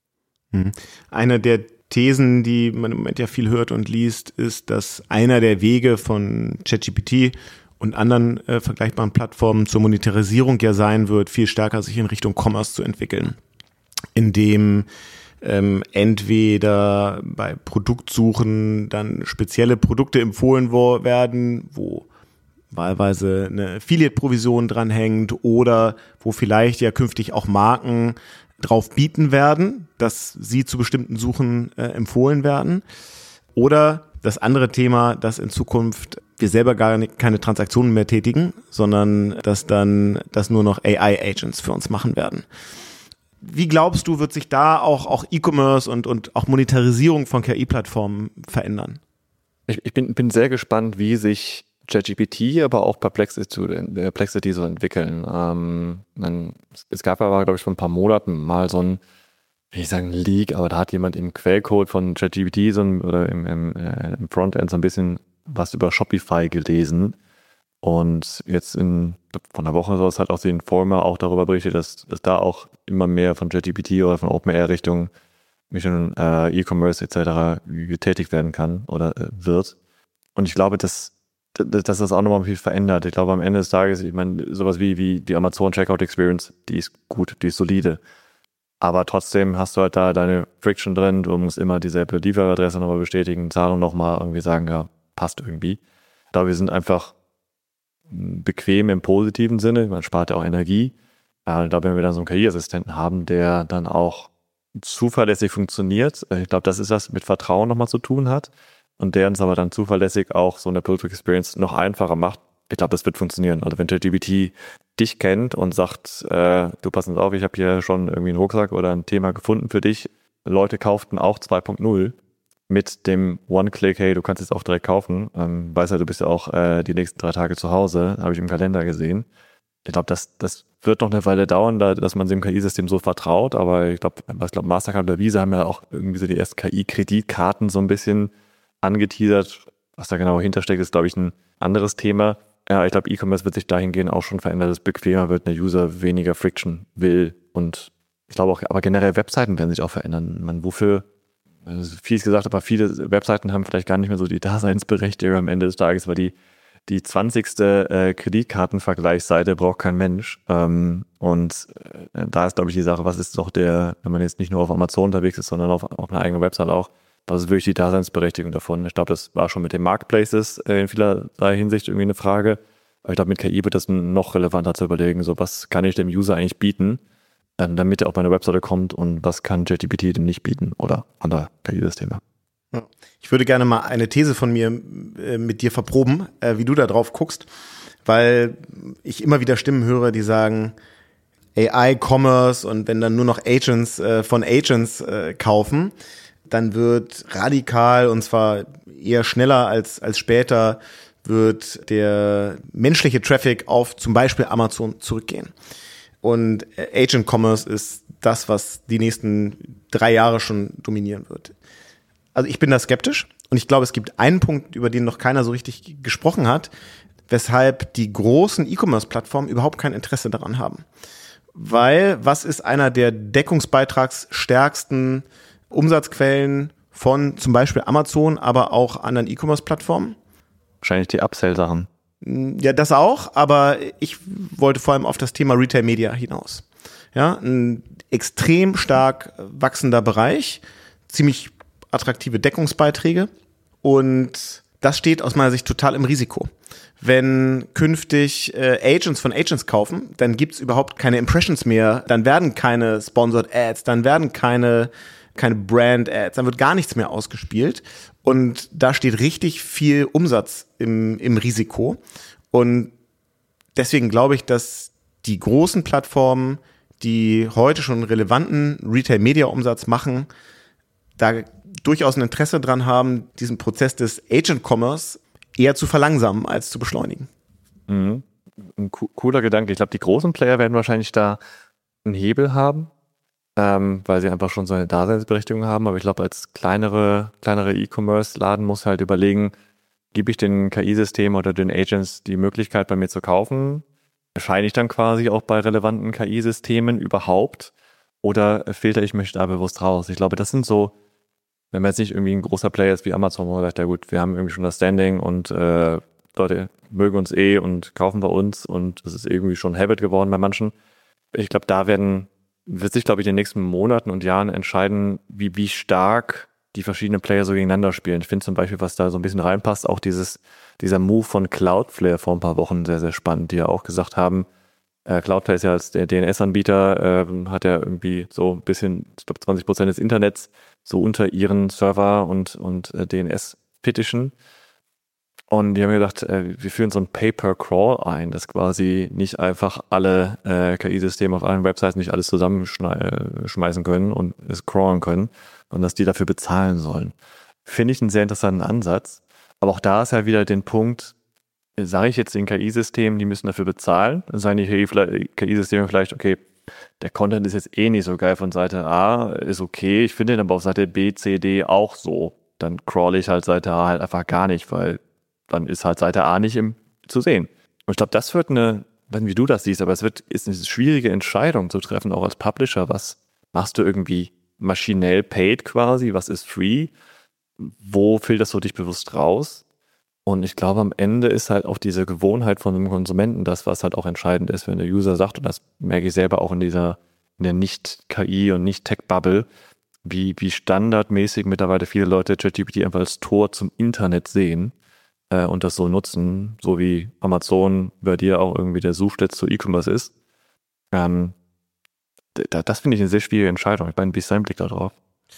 Eine der Thesen, die man im Moment ja viel hört und liest, ist, dass einer der Wege von ChatGPT und anderen äh, vergleichbaren Plattformen zur Monetarisierung ja sein wird, viel stärker sich in Richtung Commerce zu entwickeln, indem ähm, entweder bei Produktsuchen dann spezielle Produkte empfohlen wo, werden, wo wahlweise eine Affiliate-Provision dranhängt oder wo vielleicht ja künftig auch Marken drauf bieten werden, dass sie zu bestimmten Suchen äh, empfohlen werden. Oder das andere Thema, dass in Zukunft wir selber gar nicht, keine Transaktionen mehr tätigen, sondern dass dann das nur noch A I-Agents für uns machen werden. Wie glaubst du, wird sich da auch, auch E-Commerce und, und auch Monetarisierung von K I-Plattformen verändern? Ich, ich bin, bin sehr gespannt, wie sich ChatGPT, aber auch Perplexity, Perplexity so entwickeln. Ähm, man, es gab aber, glaube ich, vor ein paar Monaten mal so ein, will ich sagen, Leak, aber da hat jemand im Quellcode von ChatGPT so ein, oder im, im, äh, im Frontend so ein bisschen was über Shopify gelesen. Und jetzt in, von einer Woche so hat auch die Informer auch darüber berichtet, dass, dass da auch immer mehr von ChatGPT oder von OpenAI Richtung Richtung äh, E-Commerce et cetera getätigt werden kann oder äh, wird. Und ich glaube, dass dass das auch nochmal viel verändert. Ich glaube, am Ende des Tages, ich meine, sowas wie, wie die Amazon Checkout Experience, die ist gut, die ist solide. Aber trotzdem hast du halt da deine Friction drin, du musst immer dieselbe Lieferadresse nochmal bestätigen, Zahlung nochmal irgendwie sagen, ja, passt irgendwie. Ich glaube, wir sind einfach bequem im positiven Sinne, man spart ja auch Energie. Ich glaube, wenn wir dann so einen K I-Assistenten haben, der dann auch zuverlässig funktioniert, ich glaube, das ist was mit Vertrauen nochmal zu tun hat. Und der uns aber dann zuverlässig auch so eine Product Experience noch einfacher macht. Ich glaube, das wird funktionieren. Also wenn ChatGPT dich kennt und sagt, äh, du pass uns auf, ich habe hier schon irgendwie einen Rucksack oder ein Thema gefunden für dich. Leute kauften auch zwei Punkt null mit dem One-Click, hey, du kannst jetzt auch direkt kaufen. Ähm, weiß ja, du bist ja auch äh, die nächsten drei Tage zu Hause, habe ich im Kalender gesehen. Ich glaube, das, das wird noch eine Weile dauern, da, dass man dem K I-System so vertraut. Aber ich glaube, ich glaube, Mastercard oder Visa haben ja auch irgendwie so die ersten K I-Kreditkarten so ein bisschen angeteasert. Was da genau hintersteckt, ist, glaube ich, ein anderes Thema. Ja, ich glaube, E-Commerce wird sich dahingehend auch schon verändern, dass es bequemer wird, der User weniger Friction will. Und ich glaube auch, aber generell Webseiten werden sich auch verändern. Man, wofür, also vieles gesagt, aber viele Webseiten haben vielleicht gar nicht mehr so die Daseinsberechtigung am Ende des Tages, weil die die zwanzigste äh, Kreditkartenvergleichsseite braucht kein Mensch. Ähm, und äh, da ist, glaube ich, die Sache, was ist doch der, wenn man jetzt nicht nur auf Amazon unterwegs ist, sondern auf, auf einer eigenen Website auch, was ist wirklich die Daseinsberechtigung davon? Ich glaube, das war schon mit den Marketplaces äh, in vielerlei Hinsicht irgendwie eine Frage. Aber ich glaube, mit K I wird das noch relevanter zu überlegen, so was kann ich dem User eigentlich bieten, ähm, damit er auf meine Webseite kommt und was kann ChatGPT dem nicht bieten oder andere K I-Systeme. Ja. Ich würde gerne mal eine These von mir äh, mit dir verproben, äh, wie du da drauf guckst, weil ich immer wieder Stimmen höre, die sagen, A I-Commerce und wenn dann nur noch Agents äh, von Agents äh, kaufen, dann wird radikal, und zwar eher schneller als, als später, wird der menschliche Traffic auf zum Beispiel Amazon zurückgehen. Und Agent Commerce ist das, was die nächsten drei Jahre schon dominieren wird. Also ich bin da skeptisch und ich glaube, es gibt einen Punkt, über den noch keiner so richtig gesprochen hat. weshalb die großen E-Commerce-Plattformen überhaupt kein Interesse daran haben. Weil, was ist einer der deckungsbeitragsstärksten Umsatzquellen von zum Beispiel Amazon, aber auch anderen E-Commerce-Plattformen? Wahrscheinlich die Upsell-Sachen. Ja, das auch, aber ich wollte vor allem auf das Thema Retail Media hinaus. Ja, ein extrem stark wachsender Bereich, ziemlich attraktive Deckungsbeiträge und das steht aus meiner Sicht total im Risiko. Wenn künftig äh, Agents von Agents kaufen, dann gibt's überhaupt keine Impressions mehr, dann werden keine Sponsored Ads, dann werden keine, keine Brand Ads, dann wird gar nichts mehr ausgespielt und da steht richtig viel Umsatz im, im Risiko und deswegen glaube ich, dass die großen Plattformen, die heute schon relevanten Retail-Media-Umsatz machen, da durchaus ein Interesse dran haben, diesen Prozess des Agent-Commerce eher zu verlangsamen als zu beschleunigen. Mhm. Ein co- cooler Gedanke. Ich glaube, die großen Player werden wahrscheinlich da einen Hebel haben, ähm, weil sie einfach schon so eine Daseinsberechtigung haben. Aber ich glaube, als kleinere, kleinere E-Commerce-Laden muss halt überlegen, gebe ich den K I-Systemen oder den Agents die Möglichkeit, bei mir zu kaufen? Erscheine ich dann quasi auch bei relevanten K I-Systemen überhaupt oder filter ich mich da bewusst raus? Ich glaube, das sind so, wenn man jetzt nicht irgendwie ein großer Player ist wie Amazon, wo man sagt, ja gut, wir haben irgendwie schon das Standing und äh, Leute mögen uns eh und kaufen bei uns und das ist irgendwie schon ein Habit geworden bei manchen. Ich glaube, da werden, wird sich, glaube ich, in den nächsten Monaten und Jahren entscheiden, wie, wie stark die verschiedenen Player so gegeneinander spielen. Ich finde zum Beispiel, was da so ein bisschen reinpasst, auch dieses, dieser Move von Cloudflare vor ein paar Wochen sehr, sehr spannend, die ja auch gesagt haben, äh, Cloudflare ist ja als der D N S-Anbieter, äh, hat ja irgendwie so ein bisschen, ich glaube zwanzig Prozent des Internets so unter ihren Server und, und äh, D N S-Petition. Und die haben gedacht, äh, wir führen so ein Pay-per-Crawl ein, dass quasi nicht einfach alle äh, K I-Systeme auf allen Websites nicht alles zusammenschmeißen können und es crawlen können und dass die dafür bezahlen sollen. Finde ich einen sehr interessanten Ansatz. Aber auch da ist ja wieder den Punkt, sage ich jetzt den K I-Systemen, die müssen dafür bezahlen. Dann sagen die K I-Systeme vielleicht, okay, der Content ist jetzt eh nicht so geil von Seite A, ist okay, ich finde den aber auf Seite B, C, D auch so. Dann crawle ich halt Seite A halt einfach gar nicht, weil dann ist halt Seite A nicht im, zu sehen. Und ich glaube, das wird eine, wenn wie du das siehst, aber es wird, ist eine schwierige Entscheidung zu treffen, auch als Publisher. Was machst du irgendwie maschinell paid quasi? Was ist free? Wo filterst du dich bewusst raus? Und ich glaube, am Ende ist halt auch diese Gewohnheit von einem Konsumenten das, was halt auch entscheidend ist, wenn der User sagt, und das merke ich selber auch in dieser, in der Nicht-K I- und Nicht-Tech-Bubble, wie, wie standardmäßig mittlerweile viele Leute ChatGPT einfach als Tor zum Internet sehen äh, und das so nutzen, so wie Amazon bei dir auch irgendwie der Suchsitz zu E-Commerce ist. Ähm, da, das finde ich eine sehr schwierige Entscheidung. Ich meine, wie ist dein Blick da drauf?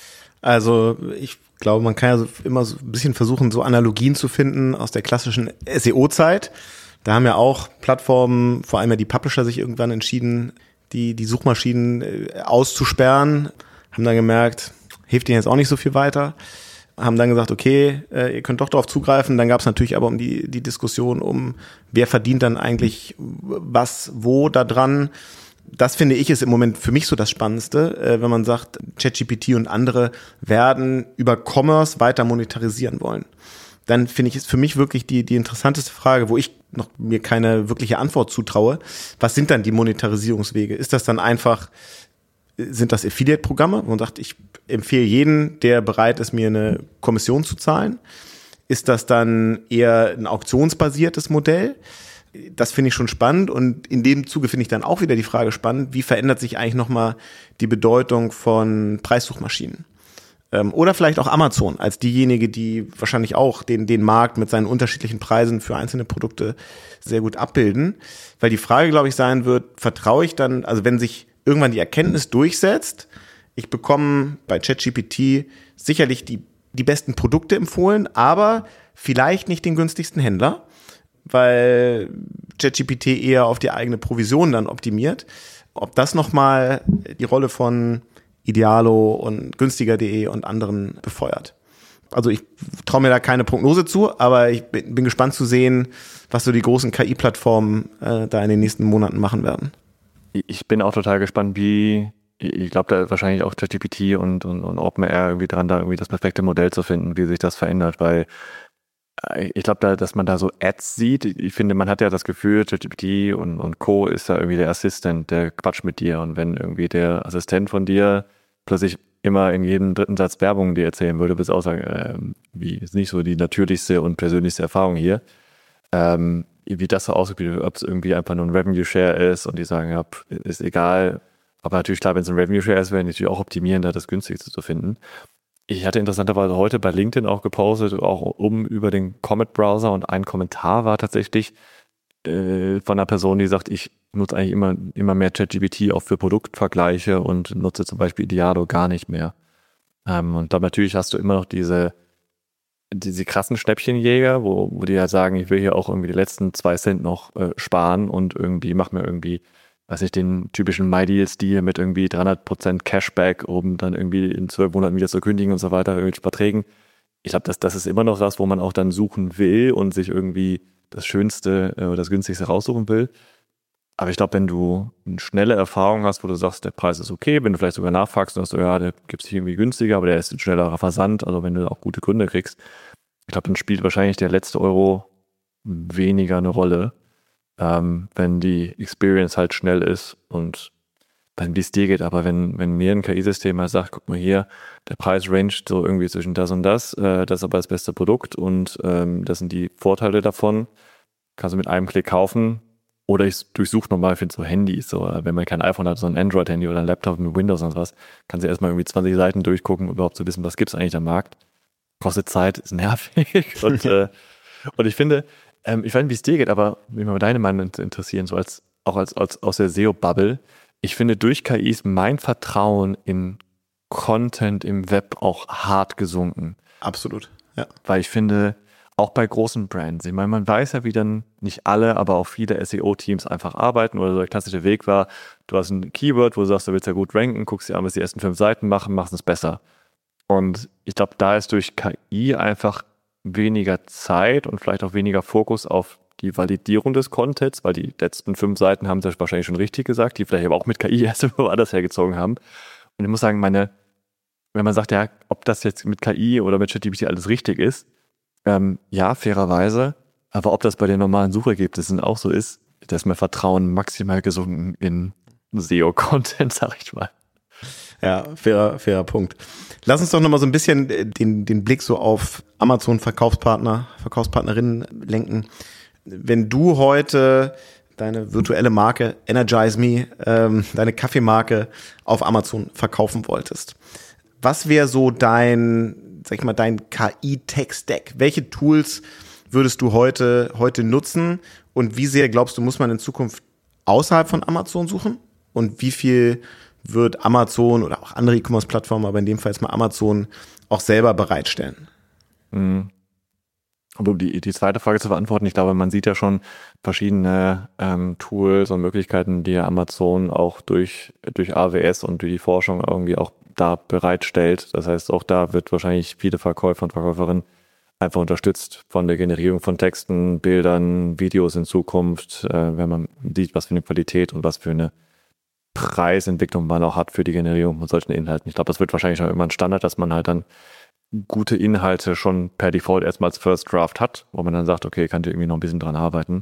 Also ich glaube, man kann ja so immer so ein bisschen versuchen, so Analogien zu finden aus der klassischen S E O-Zeit. Da haben ja auch Plattformen, vor allem ja die Publisher, sich irgendwann entschieden, die, die Suchmaschinen auszusperren, haben dann gemerkt, hilft ihnen jetzt auch nicht so viel weiter, haben dann gesagt, okay, äh, ihr könnt doch darauf zugreifen. Dann gab es natürlich aber um die, die Diskussion um, wer verdient dann eigentlich was, wo da dran. Das finde ich ist im Moment für mich so das Spannendste, äh, wenn man sagt, ChatGPT und andere werden über Commerce weiter monetarisieren wollen. Dann finde ich es für mich wirklich die die interessanteste Frage, wo ich noch mir keine wirkliche Antwort zutraue. Was sind dann die Monetarisierungswege? Ist das dann einfach, sind das Affiliate-Programme, wo man sagt, ich empfehle jeden, der bereit ist, mir eine Kommission zu zahlen? Ist das dann eher ein auktionsbasiertes Modell? Das finde ich schon spannend und in dem Zuge finde ich dann auch wieder die Frage spannend, wie verändert sich eigentlich nochmal die Bedeutung von Preissuchmaschinen? Ähm, oder vielleicht auch Amazon als diejenige, die wahrscheinlich auch den, den Markt mit seinen unterschiedlichen Preisen für einzelne Produkte sehr gut abbilden. Weil die Frage, glaube ich, sein wird, vertraue ich dann, also wenn sich irgendwann die Erkenntnis durchsetzt, ich bekomme bei ChatGPT sicherlich die, die besten Produkte empfohlen, aber vielleicht nicht den günstigsten Händler, weil ChatGPT eher auf die eigene Provision dann optimiert. Ob das nochmal die Rolle von Idealo und günstiger punkt de und anderen befeuert. Also ich traue mir da keine Prognose zu, aber ich bin, bin gespannt zu sehen, was so die großen K I-Plattformen äh, da in den nächsten Monaten machen werden. Ich bin auch total gespannt, wie, ich glaube, da wahrscheinlich auch ChatGPT und, und, und OpenAI irgendwie dran, da irgendwie das perfekte Modell zu finden, wie sich das verändert, weil Ich glaube, da, dass man da so Ads sieht. Ich finde, man hat ja das Gefühl, ChatGPT und, und Co. ist da irgendwie der Assistent, der quatscht mit dir. Und wenn irgendwie der Assistent von dir plötzlich immer in jedem dritten Satz Werbung dir erzählen würde, bis außer, äh, wie ist nicht so die natürlichste und persönlichste Erfahrung hier, ähm, wie das so aussieht, ob es irgendwie einfach nur ein Revenue Share ist und die sagen, ja, ist egal. Aber natürlich, klar, wenn es ein Revenue Share ist, werden die natürlich auch optimieren, da das günstigste zu finden. Ich hatte interessanterweise heute bei LinkedIn auch gepostet, auch um über den Comet-Browser, und ein Kommentar war tatsächlich äh, von einer Person, die sagt, ich nutze eigentlich immer, immer mehr ChatGPT auch für Produktvergleiche und nutze zum Beispiel Idealo gar nicht mehr. Ähm, und dann natürlich hast du immer noch diese, diese krassen Schnäppchenjäger, wo, wo die ja sagen, ich will hier auch irgendwie die letzten zwei Cent noch äh, sparen und irgendwie mach mir irgendwie, weiß nicht, den typischen MyDeals-Deal mit irgendwie dreihundert Prozent Cashback, um dann irgendwie in zwölf Monaten wieder zu kündigen und so weiter, irgendwelche Verträgen. Ich glaube, das, das ist immer noch das, wo man auch dann suchen will und sich irgendwie das Schönste oder äh, das Günstigste raussuchen will. Aber ich glaube, wenn du eine schnelle Erfahrung hast, wo du sagst, der Preis ist okay, wenn du vielleicht sogar nachfragst und sagst, ja, der gibt es irgendwie günstiger, aber der ist ein schnellerer Versand, also wenn du auch gute Gründe kriegst, ich glaube, dann spielt wahrscheinlich der letzte Euro weniger eine Rolle. Ähm, wenn die Experience halt schnell ist und wenn wie es dir geht, aber wenn, wenn mir ein K I-System mal sagt, guck mal hier, der Preis rangt so irgendwie zwischen das und das, äh, das ist aber das beste Produkt und ähm, das sind die Vorteile davon, kannst du mit einem Klick kaufen, oder ich durchsuche nochmal, finde so Handys, so, wenn man kein iPhone hat, so ein Android-Handy oder ein Laptop mit Windows und was, kannst du erstmal irgendwie zwanzig Seiten durchgucken, um überhaupt zu wissen, was gibt es eigentlich am Markt. Kostet Zeit, ist nervig und, äh, und ich finde, Ähm, ich weiß nicht, wie es dir geht, aber mich mal deine Meinung interessieren, so als auch als, als aus der S E O-Bubble. Ich finde, durch K I ist mein Vertrauen in Content im Web auch hart gesunken. Absolut, ja. Weil ich finde, auch bei großen Brands, ich meine, man weiß ja, wie dann nicht alle, aber auch viele S E O-Teams einfach arbeiten, oder so der klassische Weg war, du hast ein Keyword, wo du sagst, du willst ja gut ranken, guckst dir an, was die ersten fünf Seiten machen, machst es besser. Und ich glaube, da ist durch K I einfach weniger Zeit und vielleicht auch weniger Fokus auf die Validierung des Contents, weil die letzten fünf Seiten haben sie wahrscheinlich schon richtig gesagt, die vielleicht aber auch mit K I erst woanders hergezogen haben. Und ich muss sagen, meine, wenn man sagt, ja, ob das jetzt mit K I oder mit ChatGPT alles richtig ist, ähm, ja, fairerweise, aber ob das bei den normalen Suchergebnissen auch so ist, da ist mein Vertrauen maximal gesunken in S E O-Content, sag ich mal. Ja, fairer, fairer Punkt. Lass uns doch nochmal so ein bisschen den, den Blick so auf Amazon-Verkaufspartner, Verkaufspartnerinnen lenken. Wenn du heute deine virtuelle Marke Energize Me, ähm, deine Kaffeemarke auf Amazon verkaufen wolltest, was wäre so dein, sag ich mal, dein K I-Tech-Stack? Welche Tools würdest du heute, heute nutzen und wie sehr glaubst du, muss man in Zukunft außerhalb von Amazon suchen? Und wie viel wird Amazon oder auch andere E-Commerce-Plattformen, aber in dem Fall jetzt mal Amazon, auch selber bereitstellen? Mhm. Um die, die zweite Frage zu beantworten, ich glaube, man sieht ja schon verschiedene ähm, Tools und Möglichkeiten, die Amazon auch durch, durch A W S und durch die Forschung irgendwie auch da bereitstellt. Das heißt, auch da wird wahrscheinlich viele Verkäufer und Verkäuferinnen einfach unterstützt von der Generierung von Texten, Bildern, Videos in Zukunft, äh, wenn man sieht, was für eine Qualität und was für eine Preisentwicklung man auch hat für die Generierung von solchen Inhalten. Ich glaube, das wird wahrscheinlich schon immer ein Standard, dass man halt dann gute Inhalte schon per Default erstmal als First Draft hat, wo man dann sagt, okay, kann ich irgendwie noch ein bisschen dran arbeiten.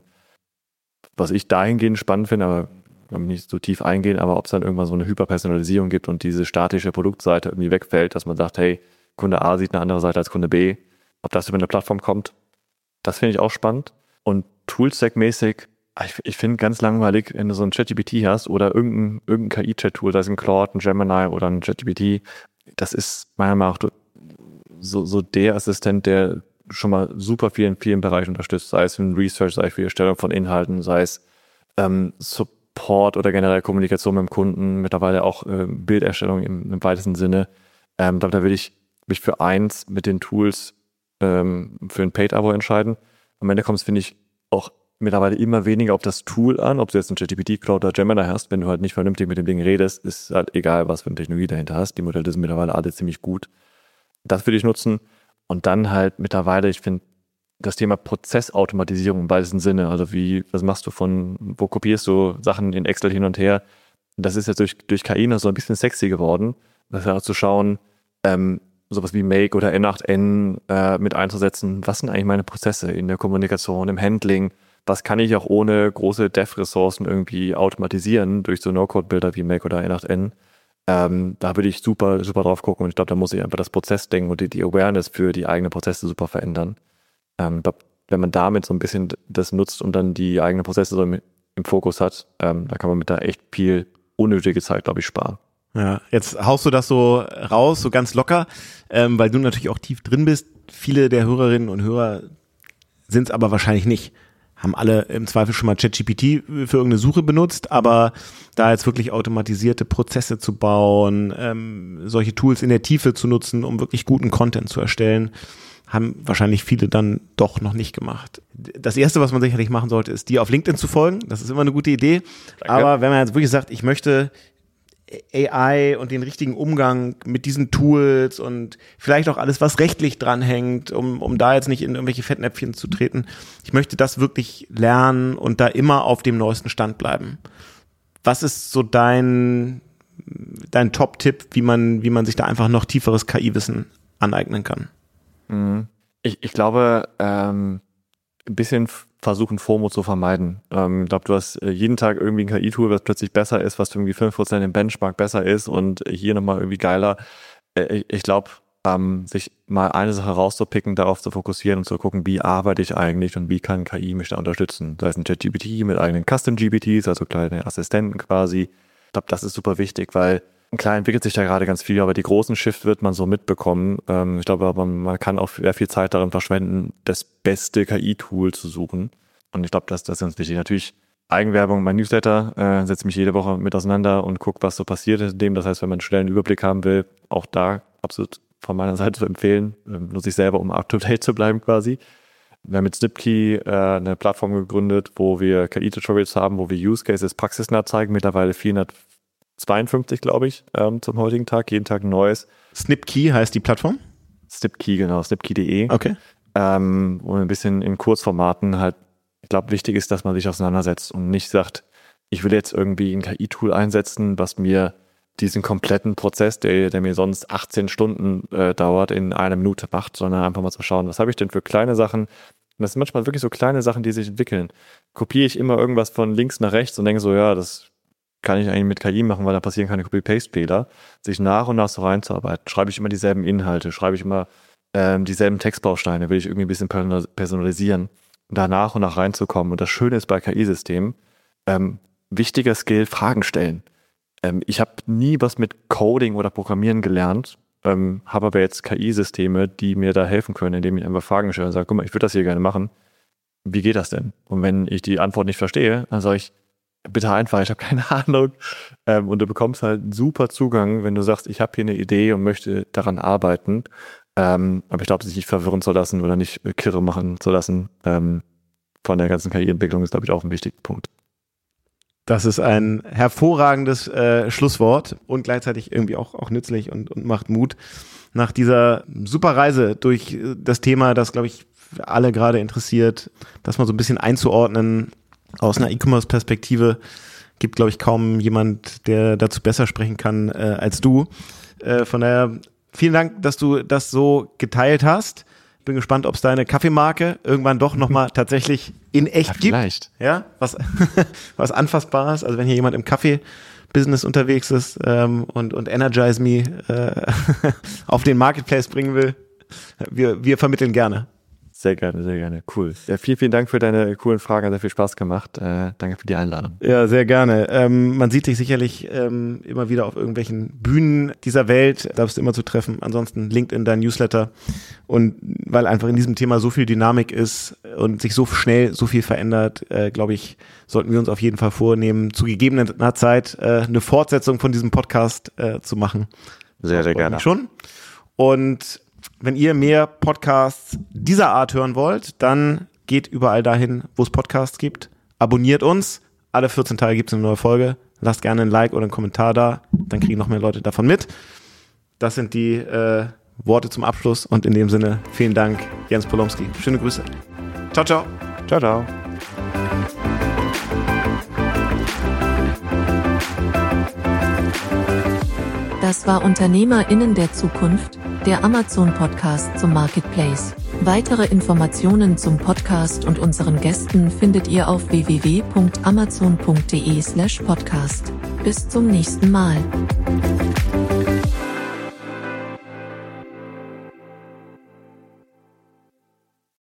Was ich dahingehend spannend finde, aber kann mich nicht so tief eingehen, aber ob es dann irgendwann so eine Hyperpersonalisierung gibt und diese statische Produktseite irgendwie wegfällt, dass man sagt, hey, Kunde A sieht eine andere Seite als Kunde B, ob das über eine Plattform kommt, das finde ich auch spannend. Und Toolstack-mäßig, ich, ich finde ganz langweilig, wenn du so ein ChatGPT hast oder irgendein, irgendein K I-Chat-Tool, da ist ein Claude, ein Gemini oder ein ChatGPT, das ist meiner Meinung nach so, so der Assistent, der schon mal super viel in vielen Bereichen unterstützt, sei es in Research, sei es für die Erstellung von Inhalten, sei es ähm, Support oder generell Kommunikation mit dem Kunden, mittlerweile auch äh, Bilderstellung im, im weitesten Sinne. Ähm, da würde ich mich für eins mit den Tools ähm, für ein Paid-Abo entscheiden. Am Ende kommt es, finde ich, auch mittlerweile immer weniger auf das Tool an, ob du jetzt ein ChatGPT, Cloud oder Gemini hast. Wenn du halt nicht vernünftig mit dem Ding redest, ist halt egal, was für eine Technologie dahinter hast. Die Modelle sind mittlerweile alle ziemlich gut. Das würde ich nutzen. Und dann halt mittlerweile, ich finde, das Thema Prozessautomatisierung im weitesten Sinne, also wie, was machst du von, wo kopierst du Sachen in Excel hin und her? Das ist jetzt durch, durch K I noch so ein bisschen sexy geworden. Das heißt, zu schauen, ähm, sowas wie Make oder N acht N äh, mit einzusetzen. Was sind eigentlich meine Prozesse in der Kommunikation, im Handling? Was kann ich auch ohne große Dev-Ressourcen irgendwie automatisieren durch so No-Code-Bilder wie Make oder N acht N? Ähm, da würde ich super, super drauf gucken und ich glaube, da muss ich einfach das Prozessdenken und die, die Awareness für die eigenen Prozesse super verändern. Ähm, glaub, wenn man damit so ein bisschen das nutzt und dann die eigenen Prozesse so im, im Fokus hat, ähm, da kann man mit da echt viel unnötige Zeit, glaube ich, sparen. Ja, jetzt haust du das so raus, so ganz locker, ähm, weil du natürlich auch tief drin bist. Viele der Hörerinnen und Hörer sind es aber wahrscheinlich nicht. Haben alle im Zweifel schon mal ChatGPT für irgendeine Suche benutzt, aber da jetzt wirklich automatisierte Prozesse zu bauen, ähm, solche Tools in der Tiefe zu nutzen, um wirklich guten Content zu erstellen, haben wahrscheinlich viele dann doch noch nicht gemacht. Das Erste, was man sicherlich machen sollte, ist, dir auf LinkedIn zu folgen. Das ist immer eine gute Idee. Danke. Aber wenn man jetzt wirklich sagt, ich möchte A I und den richtigen Umgang mit diesen Tools und vielleicht auch alles, was rechtlich dranhängt, um, um da jetzt nicht in irgendwelche Fettnäpfchen zu treten. Ich möchte das wirklich lernen und da immer auf dem neuesten Stand bleiben. Was ist so dein, dein Top-Tipp, wie man, wie man sich da einfach noch tieferes K I-Wissen aneignen kann? Ich, ich glaube, ähm, ein bisschen versuchen, FOMO zu vermeiden. Ähm, ich glaube, du hast jeden Tag irgendwie ein K I-Tool, was plötzlich besser ist, was irgendwie fünf Prozent im Benchmark besser ist und hier nochmal irgendwie geiler. Äh, ich glaube, ähm, sich mal eine Sache rauszupicken, darauf zu fokussieren und zu gucken, wie arbeite ich eigentlich und wie kann K I mich da unterstützen. Da ist ein ChatGPT mit eigenen Custom-G P Ts, also kleine Assistenten quasi. Ich glaube, das ist super wichtig, weil klar entwickelt sich da gerade ganz viel, aber die großen Shift wird man so mitbekommen. Ähm, ich glaube aber, man kann auch sehr viel Zeit darin verschwenden, das beste K I-Tool zu suchen. Und ich glaube, das, das ist ganz wichtig. Natürlich Eigenwerbung, mein Newsletter, äh, setze mich jede Woche mit auseinander und gucke, was so passiert ist in dem. Das heißt, wenn man einen schnellen Überblick haben will, auch da absolut von meiner Seite zu empfehlen, äh, nutze ich selber, um up-to-date zu bleiben quasi. Wir haben mit Snipkey äh, eine Plattform gegründet, wo wir K I-Tutorials haben, wo wir Use Cases praxisnah zeigen, mittlerweile vierhundertzweiundfünfzig, glaube ich, ähm, zum heutigen Tag, jeden Tag ein neues. Snipkey heißt die Plattform? Snipkey, genau, snipkey punkt de. Okay. Ähm, wo ein bisschen in Kurzformaten halt, ich glaube, wichtig ist, dass man sich auseinandersetzt und nicht sagt, ich will jetzt irgendwie ein K I-Tool einsetzen, was mir diesen kompletten Prozess, der, der mir sonst achtzehn Stunden äh, dauert, in einer Minute macht, sondern einfach mal zu schauen, was habe ich denn für kleine Sachen. Und das sind manchmal wirklich so kleine Sachen, die sich entwickeln. Kopiere ich immer irgendwas von links nach rechts und denke so, ja, das kann ich eigentlich mit K I machen, weil da passieren keine Copy-Paste-Fehler. Sich nach und nach so reinzuarbeiten. Schreibe ich immer dieselben Inhalte, schreibe ich immer ähm, dieselben Textbausteine, will ich irgendwie ein bisschen personalisieren, da nach und nach reinzukommen. Und das Schöne ist bei K I-Systemen, ähm, wichtiger Skill, Fragen stellen. Ähm, ich habe nie was mit Coding oder Programmieren gelernt, ähm, habe aber jetzt K I-Systeme, die mir da helfen können, indem ich einfach Fragen stelle und sage, guck mal, ich würde das hier gerne machen. Wie geht das denn? Und wenn ich die Antwort nicht verstehe, dann sage ich, bitte einfach, ich habe keine Ahnung. Ähm, und du bekommst halt einen super Zugang, wenn du sagst, ich habe hier eine Idee und möchte daran arbeiten. Ähm, aber ich glaube, sich nicht verwirren zu lassen oder nicht kirre machen zu lassen ähm, von der ganzen K I-Entwicklung ist, glaube ich, auch ein wichtiger Punkt. Das ist ein hervorragendes äh, Schlusswort und gleichzeitig irgendwie auch, auch nützlich und, und macht Mut nach dieser super Reise durch das Thema, das, glaube ich, alle gerade interessiert, das mal so ein bisschen einzuordnen aus einer E-Commerce-Perspektive. Gibt, glaube ich, kaum jemand, der dazu besser sprechen kann äh, als du. Äh, von daher vielen Dank, dass du das so geteilt hast. Bin gespannt, ob es deine Kaffeemarke irgendwann doch nochmal tatsächlich in echt ja, gibt. Vielleicht. Ja, was, was Anfassbares. Also wenn hier jemand im Kaffee-Business unterwegs ist ähm, und, und Energize Me äh, auf den Marketplace bringen will, wir, wir vermitteln gerne. Sehr gerne, sehr gerne. Cool. Ja, vielen, vielen Dank für deine coolen Fragen. Hat sehr viel Spaß gemacht. Äh, danke für die Einladung. Ja, sehr gerne. Ähm, man sieht dich sicherlich ähm, immer wieder auf irgendwelchen Bühnen dieser Welt. Da bist du immer zu treffen. Ansonsten LinkedIn, dein Newsletter. Und weil einfach in diesem Thema so viel Dynamik ist und sich so schnell so viel verändert, äh, glaube ich, sollten wir uns auf jeden Fall vornehmen, zu gegebener Zeit äh, eine Fortsetzung von diesem Podcast äh, zu machen. Sehr, sehr gerne. Schon. Und wenn ihr mehr Podcasts dieser Art hören wollt, dann geht überall dahin, wo es Podcasts gibt. Abonniert uns. Alle vierzehn Tage gibt es eine neue Folge. Lasst gerne ein Like oder einen Kommentar da. Dann kriegen noch mehr Leute davon mit. Das sind die äh, Worte zum Abschluss. Und in dem Sinne, vielen Dank, Jens Polomski. Schöne Grüße. Ciao, ciao. Ciao, ciao. Das war UnternehmerInnen der Zukunft, der Amazon-Podcast zum Marketplace. Weitere Informationen zum Podcast und unseren Gästen findet ihr auf w w w punkt amazon punkt de slash podcast. Bis zum nächsten Mal.